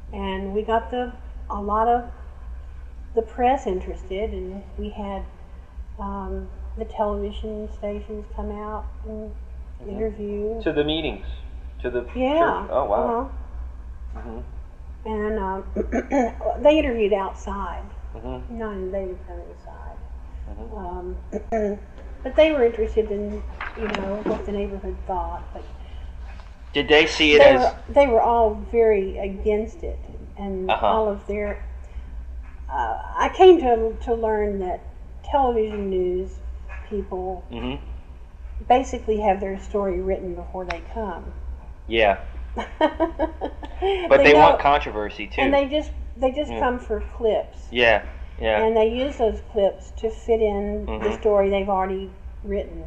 and we got a lot of the press interested, and we had the television stations come out and interview. To the meetings, to the yeah. church. Oh wow. And they interviewed outside, not in the David side. But they were interested in, what the neighborhood thought. But did they see it as... They were all very against it, and all of their... I came to learn that television news people basically have their story written before they come. Yeah. But they want controversy too. And they just come for clips. Yeah. Yeah. And they use those clips to fit in the story they've already written.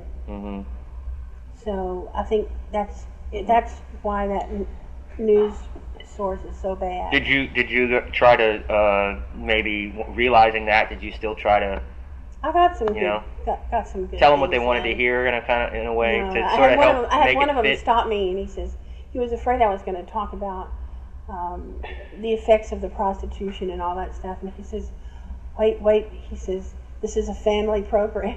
So I think that's why that news source is so bad. Did you try to maybe realizing that? Did you still try to? I got some good. Got some good. Tell them what they wanted to hear in a way to sort of help. I had one of them stop me, and he says he was afraid I was going to talk about the effects of the prostitution and all that stuff, and he says, "Wait," he says, "this is a family program."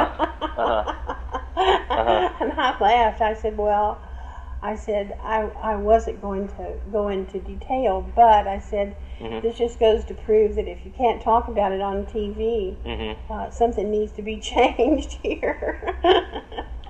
And I laughed. I said, "Well," I said, I wasn't going to go into detail, but I said, this just goes to prove that if you can't talk about it on TV, something needs to be changed here."